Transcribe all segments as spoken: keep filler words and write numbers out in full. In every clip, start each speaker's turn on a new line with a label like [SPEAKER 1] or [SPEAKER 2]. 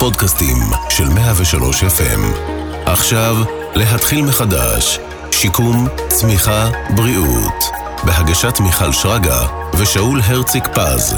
[SPEAKER 1] הפודקאסטים של מאה ושלוש אף אם. עכשיו, להתחיל מחדש. שיקום, צמיחה, בריאות. בהגשת מיכל שרגא ושאול הרציק פז.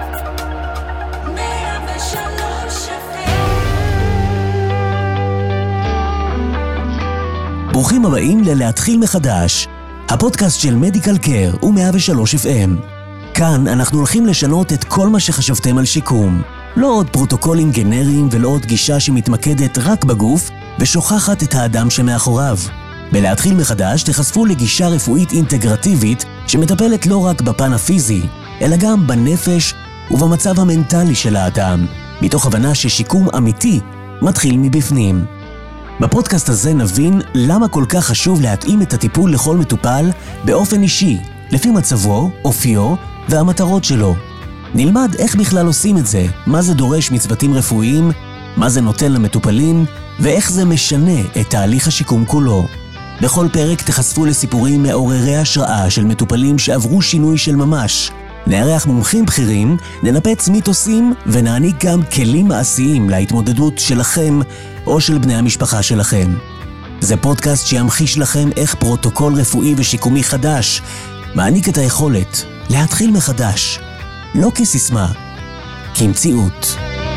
[SPEAKER 2] ברוכים הבאים ללהתחיל מחדש, הפודקאסט של מדיקל קר ו-מאה ושלוש אף אם. כאן אנחנו הולכים לשנות את כל מה שחשבתם על שיקום. לא עוד פרוטוקולים גנריים ולא עוד גישה שמתמקדת רק בגוף ושוכחת את האדם שמאחוריו. בלהתחיל מחדש תחשפו לגישה רפואית אינטגרטיבית שמטפלת לא רק בפן הפיזי, אלא גם בנפש ובמצב המנטלי של האדם, מתוך הבנה ששיקום אמיתי מתחיל מבפנים. בפודקאסט הזה נבין למה כל כך חשוב להתאים את הטיפול לכל מטופל באופן אישי, לפי מצבו, אופיו והמטרות שלו. נלמד איך בכלל עושים את זה, מה זה דורש מצוותים רפואיים, מה זה נותן למטופלים, ואיך זה משנה את תהליך השיקום כולו. בכל פרק תחשפו לסיפורים מעוררי השראה של מטופלים שעברו שינוי של ממש. נארח מומחים בכירים, ננפץ מיתוסים ונעניק גם כלים מעשיים להתמודדות שלכם או של בני המשפחה שלכם. זה פודקאסט שימחיש לכם איך פרוטוקול רפואי ושיקומי חדש מעניק את היכולת להתחיל מחדש. לא כסיסמה, כמציאות.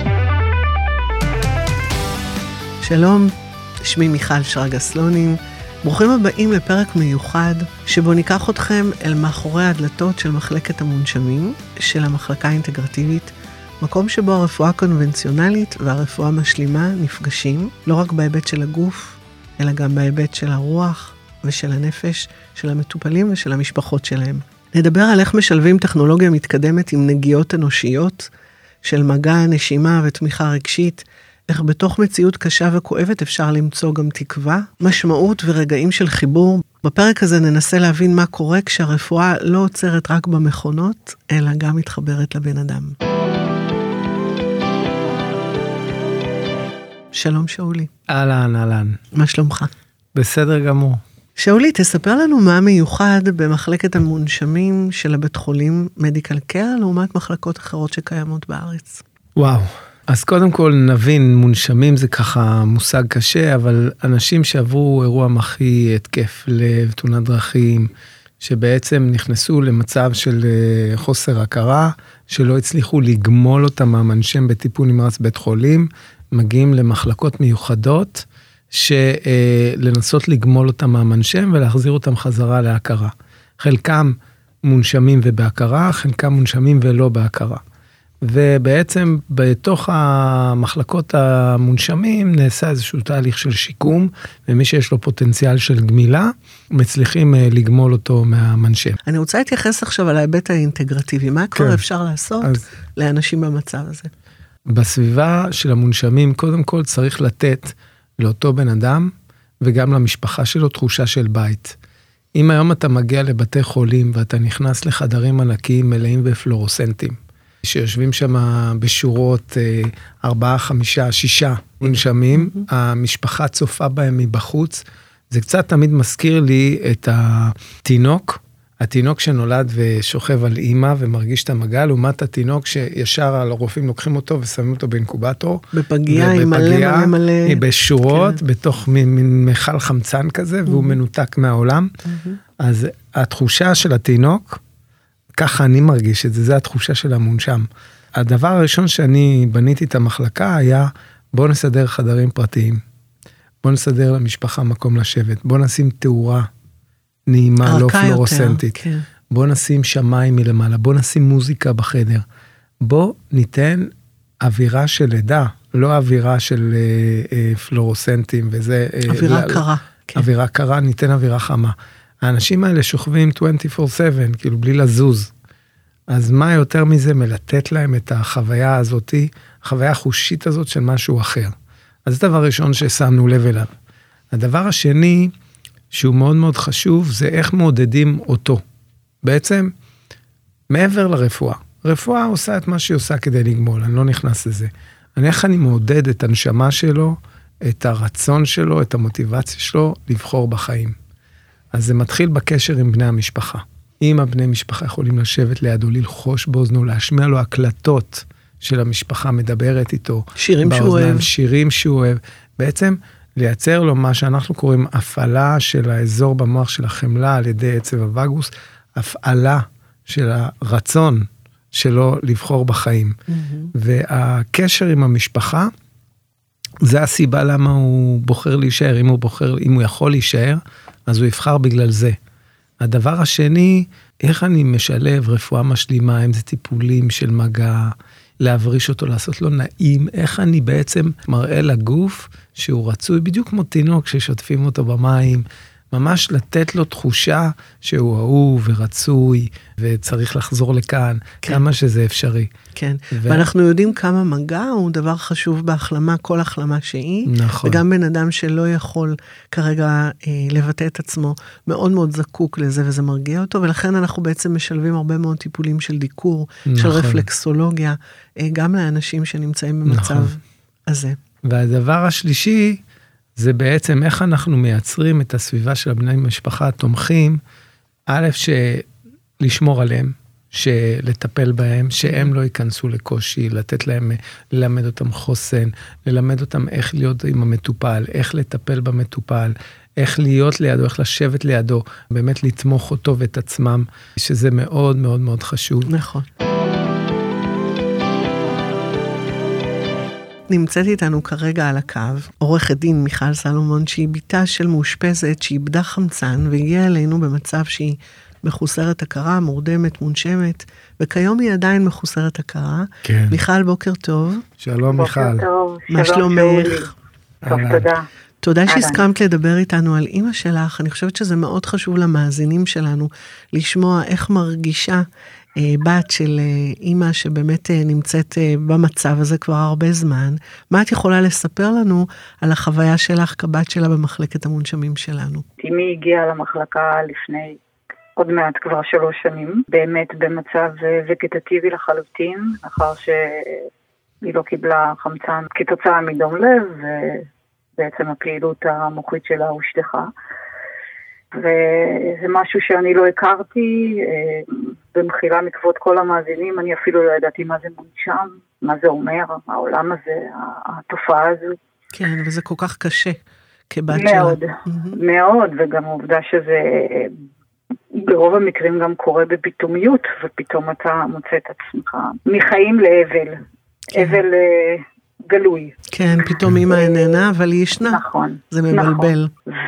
[SPEAKER 3] שלום, שמי מיכל שרגא סלונים. ברוכים הבאים לפרק מיוחד שבו ניקח אתכם אל מאחורי הדלתות של מחלקת המונשמים של המחלקה האינטגרטיבית, מקום שבו הרפואה הקונבנציונלית והרפואה המשלימה נפגשים, לא רק בהיבט של הגוף, אלא גם בהיבט של הרוח ושל הנפש של המטופלים ושל המשפחות שלהם. נדבר על איך משלבים טכנולוגיה מתקדמת עם נגיעות אנושיות של מגע, נשימה ותמיכה רגשית, איך בתוך מציאות קשה וכואבת אפשר למצוא גם תקווה, משמעות ורגעים של חיבור. בפרק הזה ננסה להבין מה קורה כשהרפואה לא עוצרת רק במכונות, אלא גם מתחברת לבן אדם. שלום שאולי.
[SPEAKER 4] אהלן, אהלן.
[SPEAKER 3] מה שלומך?
[SPEAKER 4] בסדר גמור.
[SPEAKER 3] שאולי, תספר לנו מה מיוחד במחלקת המונשמים של הבית חולים מדיקל קר, לעומת מחלקות אחרות שקיימות בארץ.
[SPEAKER 4] וואו. אז קודם כל נבין, מונשמים זה ככה מושג קשה, אבל אנשים שעברו אירוע מחי, התקף לב, תאונת דרכים, שבעצם נכנסו למצב של חוסר הכרה, שלא הצליחו לגמול אותם מהמנשם בטיפול נמרץ בית חולים, מגיעים למחלקות מיוחדות, שלנסות לגמול אותם מהמנשם ולהחזיר אותם חזרה להכרה. חלקם מונשמים ובהכרה, חלקם מונשמים ולא בהכרה. ובעצם בתוך המחלקות המונשמים נעשה איזשהו תהליך של שיקום, ומי שיש לו פוטנציאל של גמילה, מצליחים לגמול אותו מהמנשם.
[SPEAKER 3] אני רוצה להתייחס עכשיו על ההיבט האינטגרטיבי, מה כבר כן. אפשר לעשות אז... לאנשים במצב הזה?
[SPEAKER 4] בסביבה של המונשמים, קודם כל צריך לתת לאותו בן אדם, וגם למשפחה שלו תחושה של בית. אם היום אתה מגיע לבתי חולים, ואתה נכנס לחדרים ענקיים מלאים בפלורוסנטים, שיושבים שם בשורות ארבעה, חמישה, שישה מונשמים, המשפחה צופה בהם מבחוץ, זה קצת תמיד מזכיר לי את התינוק, התינוק שנולד ושוכב על אימא ומרגיש את המגע, לעומת התינוק שישר הרופאים לוקחים אותו ושמים אותו באינקובטור.
[SPEAKER 3] בפגיעה, עם מלא מלא מלא.
[SPEAKER 4] בשורות, כן. בתוך מין מחל חמצן כזה, והוא מנותק מהעולם. אז התחושה של התינוק, ככה אני מרגיש את זה, זה התחושה של המונשם. הדבר הראשון שאני בניתי את המחלקה היה, בוא נסדר חדרים פרטיים. בוא נסדר למשפחה מקום לשבת. בוא נשים תאורה נעימה, לא פלורוסנטית. כן. בוא נשים שמיים מלמעלה. בוא נשים מוזיקה בחדר. בוא ניתן אווירה של לידה, לא אווירה של אה, אה, פלורוסנטים וזה.
[SPEAKER 3] אווירה
[SPEAKER 4] אה,
[SPEAKER 3] קרה. כן.
[SPEAKER 4] אווירה קרה, ניתן אווירה חמה. האנשים האלה שוכבים עשרים וארבע שבע, כאילו בלי לזוז. אז מה יותר מזה מלתת להם את החוויה הזאת, החוויה החושית הזאת של משהו אחר. אז זה דבר ראשון ששמנו לב אליו. הדבר השני, שהוא מאוד מאוד חשוב, זה איך מעודדים אותו. בעצם, מעבר לרפואה. רפואה עושה את מה שהיא עושה כדי לגמול, אני לא נכנס לזה. אני איך אני מעודד את הנשמה שלו, את הרצון שלו, את המוטיבציה שלו, לבחור בחיים. אז זה מתחיל בקשר עם בני המשפחה. אם הבני משפחה יכולים לשבת לידו, ללחוש באוזנו, להשמיע לו הקלטות של המשפחה מדברת איתו.
[SPEAKER 3] שירים שהוא אוהב.
[SPEAKER 4] שירים שהוא אוהב. בעצם לייצר לו מה שאנחנו קוראים הפעלה של האזור במוח של החמלה על ידי עצב הווגוס, הפעלה של הרצון שלו לבחור בחיים. Mm-hmm. והקשר עם המשפחה, זה הסיבה למה הוא בוחר להישאר. אם הוא בוחר, אם הוא יכול להישאר, אז הוא יבחר בגלל זה. הדבר השני, איך אני משלב רפואה משלימה, אם זה טיפולים של מגע, להבריש אותו, לעשות לו נעים, איך אני בעצם מראה לגוף שהוא רצוי, בדיוק כמו תינוק ששוטפים אותו במים, ממש לתת לו תחושה שהוא אהוב ורצוי, וצריך לחזור לכאן, כן. כמה שזה אפשרי.
[SPEAKER 3] כן, ו... ואנחנו יודעים כמה מגע הוא דבר חשוב בהחלמה, כל החלמה שהיא.
[SPEAKER 4] נכון.
[SPEAKER 3] וגם בן אדם שלא יכול כרגע אה, לבטא את עצמו, מאוד מאוד זקוק לזה, וזה מרגיע אותו, ולכן אנחנו בעצם משלבים הרבה מאוד טיפולים של דיקור, נכון. של רפלקסולוגיה, אה, גם לאנשים שנמצאים במצב נכון. הזה.
[SPEAKER 4] והדבר השלישי, זה בעצם איך אנחנו מייצרים את הסביבה של הבני משפחה התומכים, א', שלשמור עליהם, שלטפל בהם, שהם לא ייכנסו לקושי, לתת להם, ללמד אותם חוסן, ללמד אותם איך להיות עם המטופל, איך לטפל במטופל, איך להיות לידו, איך לשבת לידו, באמת לתמוך אותו ואת עצמם, שזה מאוד מאוד מאוד חשוב.
[SPEAKER 3] נכון. נמצאת איתנו כרגע על הקו, עורכת דין מיכל סלומון, שהיא ביתה של מאושפזת, שאיבדה חמצן, והגיעה אלינו במצב שהיא מחוסרת הכרה, מורדמת, מונשמת, וכיום היא עדיין מחוסרת הכרה.
[SPEAKER 4] כן.
[SPEAKER 3] מיכל, בוקר טוב.
[SPEAKER 4] שלום, מיכל.
[SPEAKER 5] בוקר טוב.
[SPEAKER 3] מה שלומך?
[SPEAKER 5] טוב, תודה.
[SPEAKER 3] תודה שהסכמת לדבר איתנו על אמא שלך. אני חושבת שזה מאוד חשוב למאזינים שלנו, לשמוע איך מרגישה בת של אמא שבאמת נמצאת במצב הזה כבר הרבה זמן. מה את יכולה לספר לנו על החוויה שלך כבת שלה במחלקת המונשמים שלנו?
[SPEAKER 5] אמי הגיעה למחלקה לפני עוד מעט כבר שלוש שנים, באמת במצב וגטטיבי לחלוטין, אחר שהיא לא קיבלה חמצן כתוצאה מדום לב, ובעצם הפעילות המוחית שלה הושטחה. וזה משהו שאני לא הכרתי, במחילה מכבוד כל המאזינים, אני אפילו לא ידעתי מה זה מונשם, מה זה אומר, העולם הזה, התופעה הזו.
[SPEAKER 3] כן, וזה כל כך קשה כבת שלה.
[SPEAKER 5] מאוד, מאוד, וגם העובדה שזה ברוב המקרים גם קורה בפתאומיות, ופתאום אתה מוצא את עצמך מחיים לאבל, אבל גלוי.
[SPEAKER 3] כן, פתאום אמא איננה, אבל היא ישנה.
[SPEAKER 5] נכון.
[SPEAKER 3] זה מבלבל.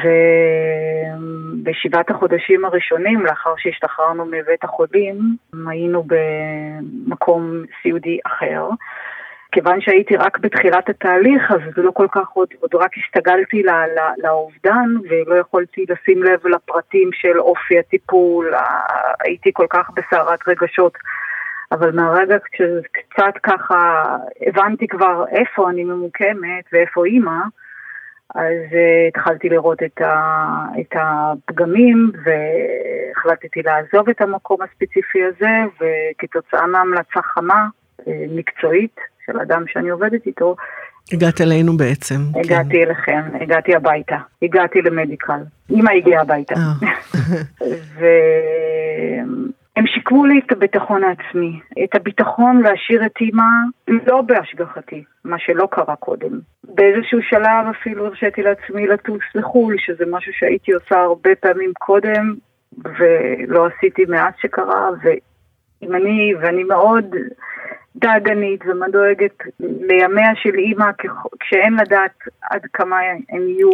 [SPEAKER 5] ובשבעת החודשים הראשונים, לאחר שהשתחררנו מבית החולים, היינו במקום סיעודי אחר. כיוון שהייתי רק בתחילת התהליך, אז זה לא כל כך עוד, עוד רק הסתגלתי לה, לה, לאובדן, ולא יכולתי לשים לב לפרטים של אופי הטיפול, הייתי כל כך בסערת רגשות. אבל מהרגע שקצת ככה הבנתי כבר איפה אני ממוקמת ואיפה אימא, אז uh, התחלתי לראות את, ה, את הפגמים והחלטתי לעזוב את המקום הספציפי הזה, וכתוצאה מהמלצה חמה, מקצועית של אדם שאני עובדת איתו.
[SPEAKER 3] הגעת אלינו בעצם.
[SPEAKER 5] הגעתי כן. אליכם, הגעתי הביתה, הגעתי למדיקל. אמא הגיעה הביתה. ו... הם שיקמו לי את הביטחון העצמי, את הביטחון להשאיר את אמא לא בהשגחתי, מה שלא קרה קודם. באיזשהו שלב אפילו הרשיתי לעצמי לטוס לחול, שזה משהו שהייתי עושה הרבה פעמים קודם, ולא עשיתי מאז שקרה, ואם אני, ואני מאוד דאגנית ומאוד דואגת לימיה של אמא, כשאין לדעת עד כמה הם יהיו,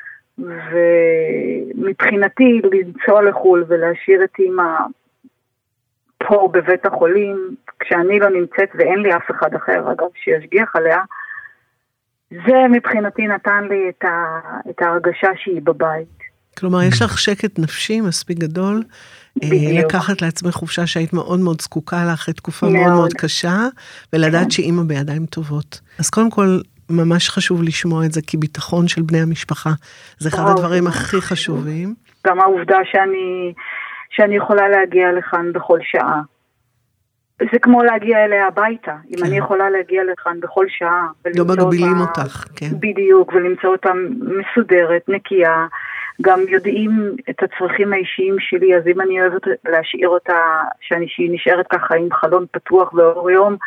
[SPEAKER 5] ומבחינתי לנסוע לחול ולהשאיר את אמא פה בבית החולים, כשאני לא נמצאת ואין לי אף אחד אחר, אגב, שישגיח עליה, זה מבחינתי נתן לי את, ה, את ההרגשה שהיא בבית.
[SPEAKER 3] כלומר, יש לך שקט נפשי מספיק גדול, בדיוק. לקחת לעצמך חופשה שהיית מאוד מאוד זקוקה לך, אחרי תקופה מאוד מאוד, מאוד קשה, ולדעת כן. שאימא בידיים טובות. אז קודם כל, ממש חשוב לשמוע את זה, כי ביטחון של בני המשפחה, זה אחד הדברים הכי חשובים.
[SPEAKER 5] גם העובדה שאני... שאני יכולה להגיע לכאן בכל שעה. זה כמו להגיע אליה הביתה. כן. אם אני יכולה להגיע לכאן בכל שעה.
[SPEAKER 3] לא מגבילים אותה, אותך, כן.
[SPEAKER 5] בדיוק, ולמצוא אותה מסודרת, נקייה. גם יודעים את הצרכים האישיים שלי, אז אם אני אוהבת להשאיר אותה, שאני שהיא נשארת ככה עם חלון פתוח ואור יום,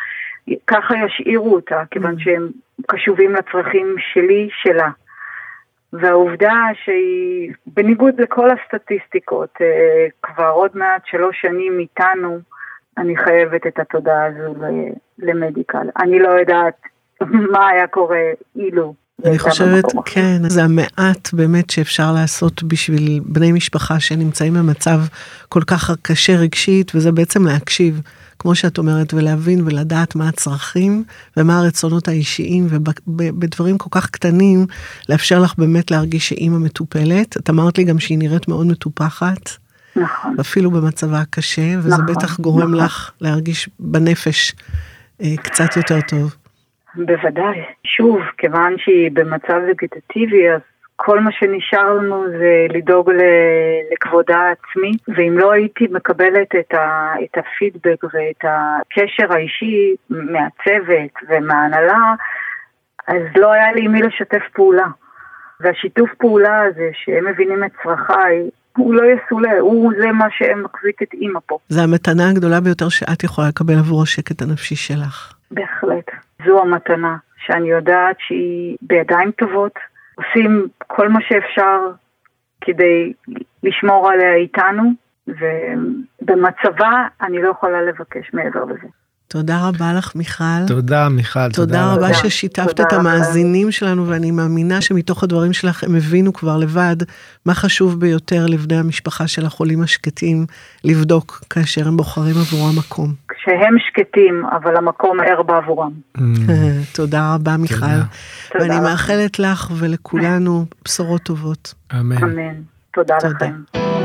[SPEAKER 5] ככה ישאירו אותה, כיוון שהם קשובים לצרכים שלי, שלה. והעובדה שהיא, בניגוד לכל הסטטיסטיקות, כבר עוד מעט שלוש שנים איתנו, אני חייבת את התודעה הזו למדיקל. אני לא יודעת מה היה קורה אילו.
[SPEAKER 3] אני חושבת, כן, זה המעט באמת שאפשר לעשות בשביל בני משפחה שנמצאים במצב כל כך קשה רגשית, וזה בעצם להקשיב, כמו שאת אומרת, ולהבין ולדעת מה הצרכים, ומה הרצונות האישיים, ובדברים כל כך קטנים, לאפשר לך באמת להרגיש שאימא מטופלת. את אמרת לי גם שהיא נראית מאוד מטופחת,
[SPEAKER 5] נכון.
[SPEAKER 3] אפילו במצבה הקשה, וזה
[SPEAKER 5] נכון,
[SPEAKER 3] בטח גורם
[SPEAKER 5] נכון.
[SPEAKER 3] לך להרגיש בנפש אה, קצת יותר טוב.
[SPEAKER 5] בוודאי. שוב, כיוון שהיא במצב וגטטיבי, אז כל מה שנשאר לנו זה לדאוג לכבודה העצמית, ואם לא הייתי מקבלת את, ה, את הפידבק ואת הקשר האישי מהצוות ומההנהלה, אז לא היה לי מי לשתף פעולה. והשיתוף פעולה הזה שהם מבינים את צרכיי, הוא לא יסולה, הוא זה מה שמחזיק את אימא פה.
[SPEAKER 3] זה המתנה הגדולה ביותר שאת יכולה לקבל עבור השקט הנפשי שלך.
[SPEAKER 5] בהחלט. זו המתנה שאני יודעת שהיא בידיים טובות, עושים כל מה שאפשר כדי לשמור עליה איתנו, ובמצבה אני לא יכולה לבקש מעבר לזה.
[SPEAKER 3] תודה רבה לך, מיכל.
[SPEAKER 4] תודה, מיכל.
[SPEAKER 3] תודה רבה ששיתפת את המאזינים שלנו, ואני מאמינה שמתוך הדברים שלך הם הבינו כבר לבד מה חשוב ביותר לבני המשפחה של החולים השקטים לבדוק כאשר הם בוחרים עבורם מקום.
[SPEAKER 5] כשהם שקטים, אבל המקום ער בעבורם.
[SPEAKER 3] תודה רבה, מיכל. ואני מאחלת לך ולכולנו בשורות טובות.
[SPEAKER 4] אמן.
[SPEAKER 5] אמן. תודה לכם.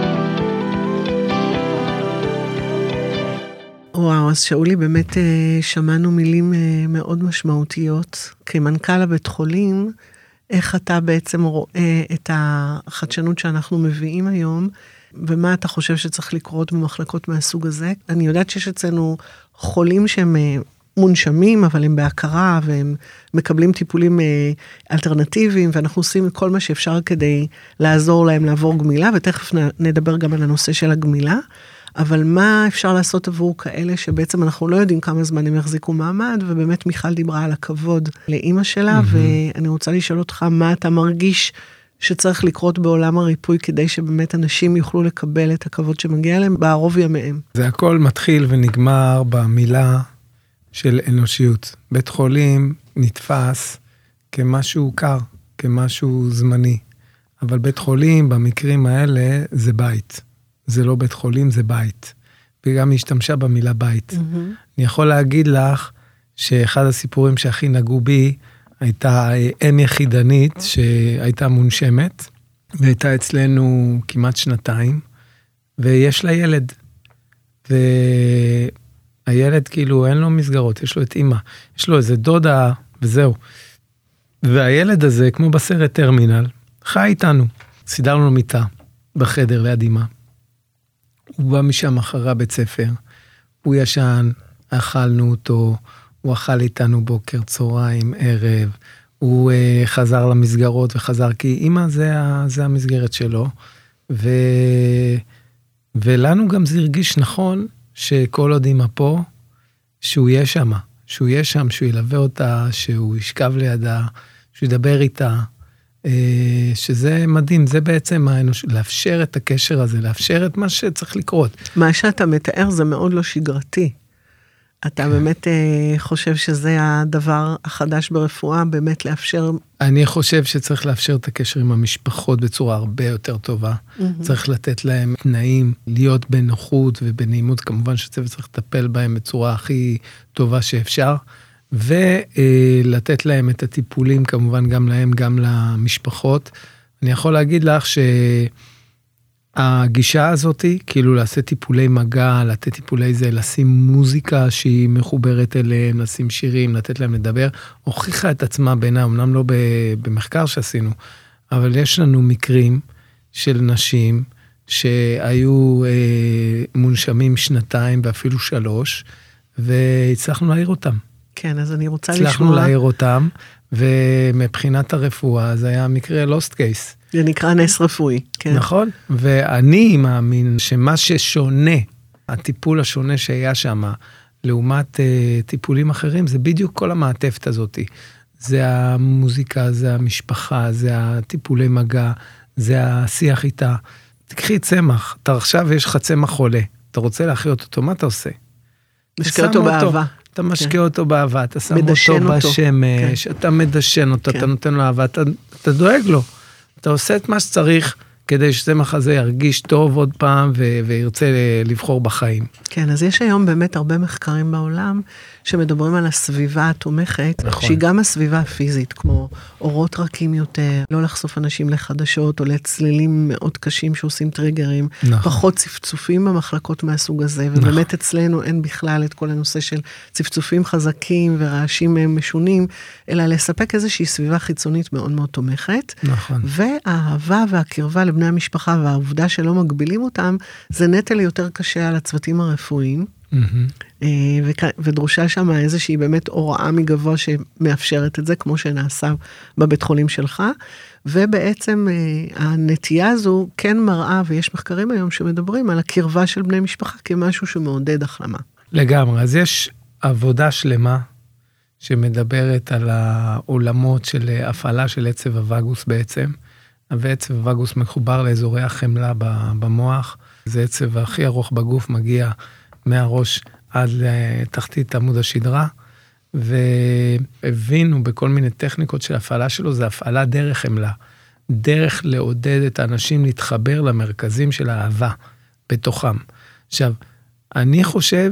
[SPEAKER 3] וואו, אז שאולי, באמת שמענו מילים מאוד משמעותיות. כמנכ"ל הבית חולים, איך אתה בעצם רואה את החדשנות שאנחנו מביאים היום, ומה אתה חושב שצריך לקרות במחלקות מהסוג הזה? אני יודעת שיש אצלנו חולים שהם מונשמים, אבל הם בהכרה, והם מקבלים טיפולים אלטרנטיביים, ואנחנו עושים את כל מה שאפשר כדי לעזור להם לעבור גמילה, ותכף נדבר גם על הנושא של הגמילה. אבל מה אפשר לעשות עבור כאלה שבעצם אנחנו לא יודעים כמה זמן הם יחזיקו מעמד, ובאמת מיכל דיברה על הכבוד לאמא שלה, mm-hmm. ואני רוצה לשאול אותך מה אתה מרגיש שצריך לקרות בעולם הריפוי, כדי שבאמת אנשים יוכלו לקבל את הכבוד שמגיע להם בערוב ימיהם.
[SPEAKER 4] זה הכל מתחיל ונגמר במילה של אנושיות. בית חולים נתפס כמשהו קר, כמשהו זמני, אבל בית חולים במקרים האלה זה בית. זה לא בית חולים, זה בית. וגם השתמשה במילה בית. Mm-hmm. אני יכול להגיד לך שאחד הסיפורים שהכי נגעו בי, הייתה אם יחידנית שהייתה מונשמת, והייתה אצלנו כמעט שנתיים, ויש לה ילד. והילד כאילו אין לו מסגרות, יש לו את אמא, יש לו איזה דודה וזהו. והילד הזה, כמו בסרט טרמינל, חי איתנו. סידרנו לו מיטה בחדר ליד אמא. הוא בא משם אחרי בית ספר, הוא ישן, אכלנו אותו, הוא אכל איתנו בוקר, צהריים, ערב, הוא uh, חזר למסגרות וחזר, כי אמא זה, זה המסגרת שלו, ו, ולנו גם זה הרגיש נכון, שכל עוד אמא פה, שהוא יהיה שם, שהוא יהיה שם, שהוא ילווה אותה, שהוא ישכב לידה, שהוא ידבר איתה, שזה מדהים, זה בעצם האנוש... לאפשר את הקשר הזה, לאפשר את מה שצריך לקרות.
[SPEAKER 3] מה שאתה מתאר זה מאוד לא שגרתי. אתה באמת חושב שזה הדבר החדש ברפואה, באמת לאפשר...
[SPEAKER 4] אני חושב שצריך לאפשר את הקשר עם המשפחות בצורה הרבה יותר טובה. Mm-hmm. צריך לתת להם תנאים, להיות בנוחות ובנעימות, כמובן שצוות צריך לטפל בהם בצורה הכי טובה שאפשר, ולתת להם את הטיפולים, כמובן גם להם, גם למשפחות. אני יכול להגיד לך שהגישה הזאת, כאילו לעשות טיפולי מגע, לתת טיפולי זה, לשים מוזיקה שהיא מחוברת אליהם, לשים שירים, לתת להם לדבר, הוכיחה את עצמה בעיניי, אמנם לא במחקר שעשינו, אבל יש לנו מקרים של נשים שהיו מונשמים שנתיים ואפילו שלוש, והצלחנו להעיר אותם.
[SPEAKER 3] כן, אז אני רוצה לשמוע.
[SPEAKER 4] הצלחנו להעיר אותם, ומבחינת הרפואה, זה היה מקרה lost case.
[SPEAKER 3] זה נקרא נס רפואי, כן.
[SPEAKER 4] נכון, ואני מאמין שמה ששונה, הטיפול השונה שהיה שם, לעומת אה, טיפולים אחרים, זה בדיוק כל המעטפת הזאת. זה המוזיקה, זה המשפחה, זה הטיפולי מגע, זה השיח איתה. תקחי צמח, אתה עכשיו יש לך צמח חולה, אתה רוצה להחיות אותו, מה אתה עושה?
[SPEAKER 3] משקה אותו באהבה.
[SPEAKER 4] אתה משקה אותו באהבה, אתה שם אותו בשמש, אתה מדשן אותו, אתה נותן לו אהבה, אתה דואג לו. אתה עושה את מה שצריך, כדי שצמח הזה ירגיש טוב עוד פעם, וירצה לבחור בחיים.
[SPEAKER 3] כן, אז יש היום באמת הרבה מחקרים בעולם, שמדברים על הסביבה התומכת, נכון. שהיא גם הסביבה הפיזית, כמו אורות רכים יותר, לא לחשוף אנשים לחדשות, או לצלילים מאוד קשים שעושים טריגרים, נכון. פחות צפצופים במחלקות מהסוג הזה, ובאמת נכון. אצלנו אין בכלל את כל הנושא של צפצופים חזקים, ורעשים משונים, אלא לספק איזושהי סביבה חיצונית מאוד מאוד תומכת,
[SPEAKER 4] נכון.
[SPEAKER 3] והאהבה והקרבה לבני המשפחה, והעובדה שלא מגבילים אותם, זה נטל יותר קשה על הצוותים הרפואיים, Mm-hmm. ודרושה שם איזושהי באמת הוראה מגבוה שמאפשרת את זה, כמו שנעשה בבית חולים שלך, ובעצם הנטייה הזו כן מראה, ויש מחקרים היום שמדברים על הקרבה של בני משפחה, כמשהו שמעודד החלמה.
[SPEAKER 4] לגמרי, אז יש עבודה שלמה, שמדברת על העולמות של הפעלה של עצב הווגוס בעצם, ועצב הווגוס מחובר לאזורי החמלה במוח, זה עצב הכי ארוך בגוף, מגיע מהראש עד לתחתית עמוד השדרה, והבינו בכל מיני טכניקות של הפעלה שלו, זה הפעלה דרך חמלה, דרך לעודד את האנשים להתחבר למרכזים של האהבה בתוכם. עכשיו, אני חושב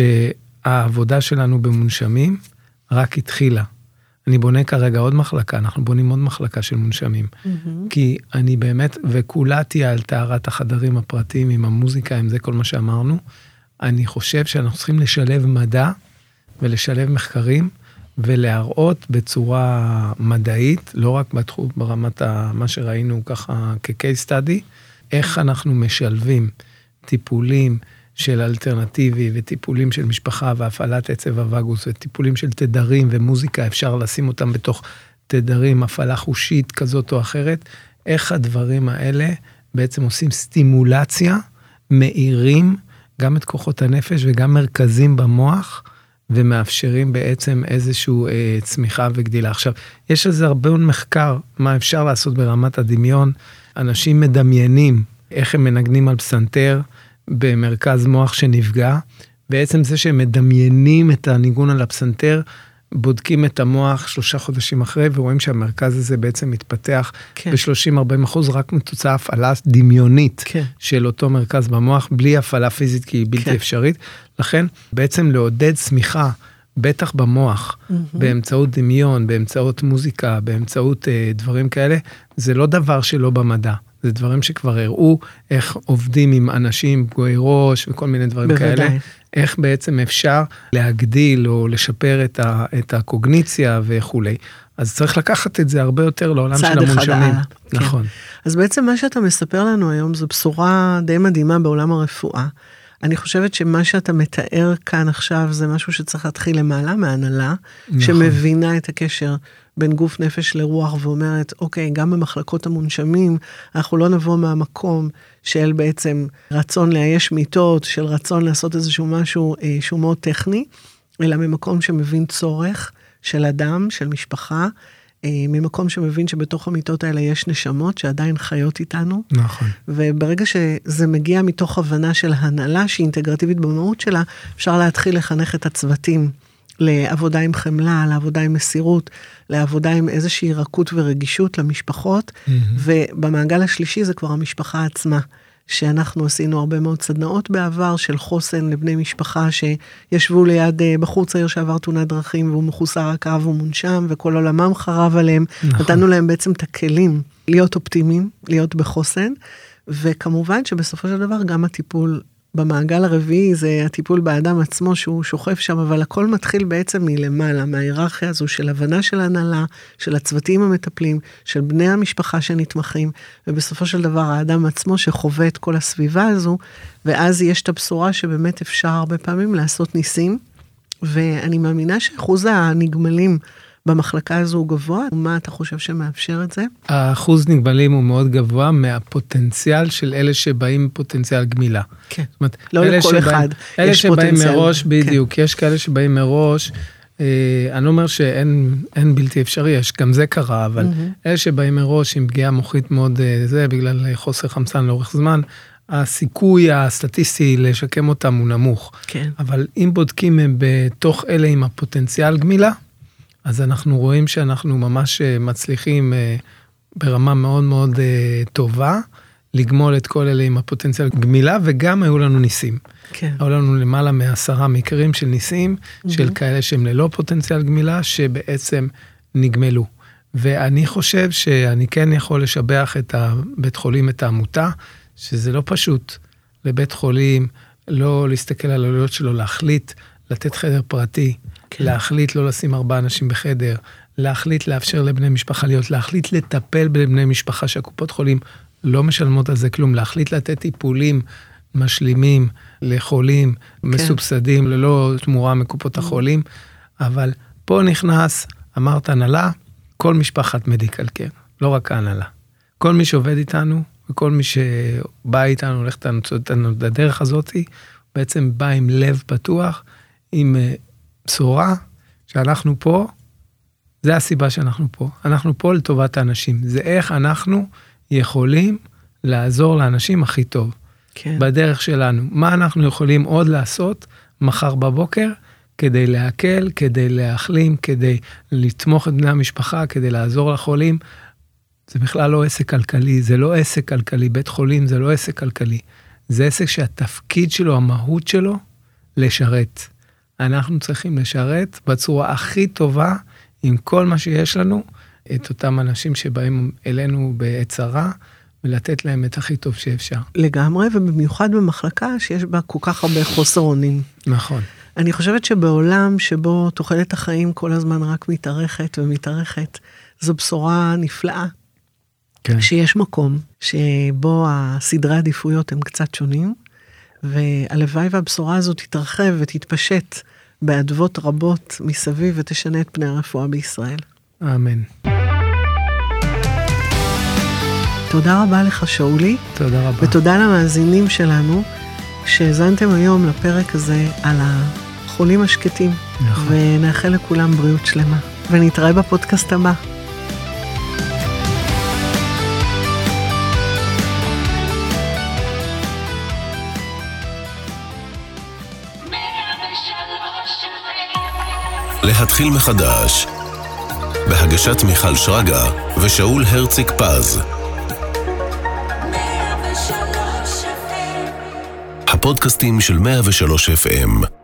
[SPEAKER 4] שהעבודה שלנו במונשמים רק התחילה. אני בונה כרגע עוד מחלקה, אנחנו בונים עוד מחלקה של מונשמים. Mm-hmm. כי אני באמת, וכולה תהיה על טהרת החדרים הפרטיים עם המוזיקה, עם זה כל מה שאמרנו, אני חושב שאנחנו צריכים לשלב מדע, ולשלב מחקרים, ולהראות בצורה מדעית, לא רק בתחום, ברמת ה, מה שראינו ככה כ-case study, איך אנחנו משלבים טיפולים של אלטרנטיבי, וטיפולים של משפחה, והפעלת עצב הווגוס, וטיפולים של תדרים ומוזיקה, אפשר לשים אותם בתוך תדרים, הפעלה חושית כזאת או אחרת, איך הדברים האלה בעצם עושים סטימולציה, מאירים, גם את כוחות הנפש וגם מרכזים במוח, ומאפשרים בעצם איזשהו אה, צמיחה וגדילה. עכשיו, יש על זה הרבה מחקר, מה אפשר לעשות ברמת הדמיון, אנשים מדמיינים איך הם מנגנים על פסנתר, במרכז מוח שנפגע, בעצם זה שהם מדמיינים את הניגון על הפסנתר, בודקים את המוח שלושה חודשים אחרי, ורואים שהמרכז הזה בעצם מתפתח כן. ב-שלושים עד ארבעים אחוז, רק מתוצאה הפעלה דמיונית כן. של אותו מרכז במוח, בלי הפעלה פיזית, כי היא בלתי כן. אפשרית. לכן, בעצם לעודד צמיחה, בטח במוח, mm-hmm. באמצעות דמיון, באמצעות מוזיקה, באמצעות אה, דברים כאלה, זה לא דבר שלא במדע. זה דברים שכבר הראו איך עובדים עם אנשים פגועי ראש וכל מיני דברים בוודאי. כאלה. איך בעצם אפשר להגדיל או לשפר את, ה, את הקוגניציה וכו'. אז צריך לקחת את זה הרבה יותר לעולם של המונשמים.
[SPEAKER 3] כן.
[SPEAKER 4] נכון.
[SPEAKER 3] אז בעצם מה שאתה מספר לנו היום זו בשורה די מדהימה בעולם הרפואה. אני חושבת שמה שאתה מתאר כאן עכשיו זה משהו שצריך להתחיל למעלה מהנהלה, נכון. שמבינה את הקשר בין גוף נפש לרוח ואומרת, אוקיי, גם במחלקות המונשמים, אנחנו לא נבוא מהמקום של בעצם רצון לאייש מיטות, של רצון לעשות איזשהו משהו אה, שהוא מאוד טכני, אלא ממקום שמבין צורך של אדם, של משפחה, אה, ממקום שמבין שבתוך המיטות האלה יש נשמות שעדיין חיות איתנו.
[SPEAKER 4] נכון.
[SPEAKER 3] וברגע שזה מגיע מתוך הבנה של הנהלה שהיא אינטגרטיבית במהות שלה, אפשר להתחיל לחנך את הצוותים לעבודה עם חמלה, לעבודה עם מסירות, לעבודה עם איזושהי רכות ורגישות למשפחות, mm-hmm. ובמעגל השלישי זה כבר המשפחה עצמה, שאנחנו עשינו הרבה מאוד סדנאות בעבר של חוסן לבני משפחה שישבו ליד בחור צעיר שעבר תאונת דרכים והוא מחוסר הכרה והוא מונשם וכל עולמם חרב עליהם, נכון. נתנו להם בעצם את הכלים להיות אופטימיים, להיות בחוסן, וכמובן שבסופו של דבר גם הטיפול במעגל הרביעי זה הטיפול באדם עצמו שהוא שוכף שם, אבל הכל מתחיל בעצם מלמעלה, מההיררכיה הזו של הבנה של הנהלה, של הצוותים המטפלים, של בני המשפחה שנתמכים, ובסופו של דבר האדם עצמו שחווה את כל הסביבה הזו, ואז יש את הבשורה שבאמת אפשר הרבה פעמים לעשות ניסים, ואני מאמינה שאחוז הנגמלים במחלקה הזו הוא גבוה? מה אתה חושב שמאפשר את זה?
[SPEAKER 4] האחוז נגמלים הוא מאוד גבוה מהפוטנציאל של אלה שבאים עם פוטנציאל גמילה.
[SPEAKER 3] כן,
[SPEAKER 4] זאת אומרת,
[SPEAKER 3] לא לכל
[SPEAKER 4] שבאים,
[SPEAKER 3] אחד
[SPEAKER 4] אלה
[SPEAKER 3] יש
[SPEAKER 4] שבאים
[SPEAKER 3] פוטנציאל.
[SPEAKER 4] מראש, בדיוק,
[SPEAKER 3] כן.
[SPEAKER 4] יש כאלה שבאים מראש, אה, אני לא אומר שאין אין בלתי אפשרי, יש, גם זה קרה, אבל mm-hmm. אלה שבאים מראש עם פגיעה מוחית מאוד אה, זה, בגלל חוסר חמצן לאורך זמן, הסיכוי הסטטיסטי לשקם אותם הוא נמוך.
[SPEAKER 3] כן.
[SPEAKER 4] אבל אם בודקים הם בתוך אלה עם הפוטנציאל גמילה, אז אנחנו רואים שאנחנו ממש מצליחים ברמה מאוד מאוד טובה, לגמול את כל אלה עם הפוטנציאל גמילה, וגם היו לנו ניסים.
[SPEAKER 3] כן.
[SPEAKER 4] היו לנו למעלה מעשרה מקרים של ניסים, mm-hmm. של כאלה שהם ללא פוטנציאל גמילה, שבעצם נגמלו. ואני חושב שאני כן יכול לשבח את הבית חולים, את העמותה, שזה לא פשוט לבית חולים, לא להסתכל על העלויות שלו, להחליט, לתת חדר פרטי, כן. להחליט לא לשים ארבעה אנשים בחדר, להחליט לאפשר לבני משפחה להיות, להחליט לטפל בבני משפחה שהקופות חולים לא משלמות על זה כלום, להחליט לתת טיפולים משלימים לחולים, כן. מסובסדים, ללא תמורה מקופות החולים, אבל פה נכנס, אמרת הנהלה, כל משפחת מדיקל קר, לא רק ההנהלה. כל מי שעובד איתנו, וכל מי שבא איתנו, הולך איתנו לדרך הזאת, בעצם בא עם לב פתוח, עם בשורה, שאנחנו פה, זה הסיבה שאנחנו פה. אנחנו פה לטובת האנשים. זה איך אנחנו יכולים לעזור לאנשים הכי טוב. כן. בדרך שלנו. מה אנחנו יכולים עוד לעשות מחר בבוקר, כדי להקל, כדי להחלים, כדי לתמוך את בני המשפחה, כדי לעזור לחולים. זה בכלל לא עסק כלכלי, זה לא עסק כלכלי. בית חולים זה לא עסק כלכלי. זה עסק שהתפקיד שלו, המהות שלו, לשרת. אנחנו צריכים לשרת בצורה הכי טובה, עם כל מה שיש לנו, את אותם אנשים שבאים אלינו בעת צרה, ולתת להם את הכי טוב שאפשר.
[SPEAKER 3] לגמרי, ובמיוחד במחלקה שיש בה כל כך הרבה חוסר אונים.
[SPEAKER 4] נכון.
[SPEAKER 3] אני חושבת שבעולם שבו תוחלת החיים כל הזמן רק מתארכת ומתארכת, זו בשורה נפלאה. כן. שיש מקום שבו הסדרי העדיפויות הם קצת שונים, והלוואי והבשורה הזאת תתרחב ותתפשט באדוות רבות מסביב ותשנה את פני הרפואה בישראל.
[SPEAKER 4] אמן.
[SPEAKER 3] תודה רבה לך שאולי.
[SPEAKER 4] תודה רבה.
[SPEAKER 3] ותודה למאזינים שלנו שהזנתם היום לפרק הזה על החולים השקטים. נכון. ונאחל לכולם בריאות שלמה. ונתראה בפודקאסט הבא.
[SPEAKER 1] להתחיל מחדש, בהגשת מיכל שרגא ושאול הרציק פז. הפודקאסטים של מאה ושלוש אף אם.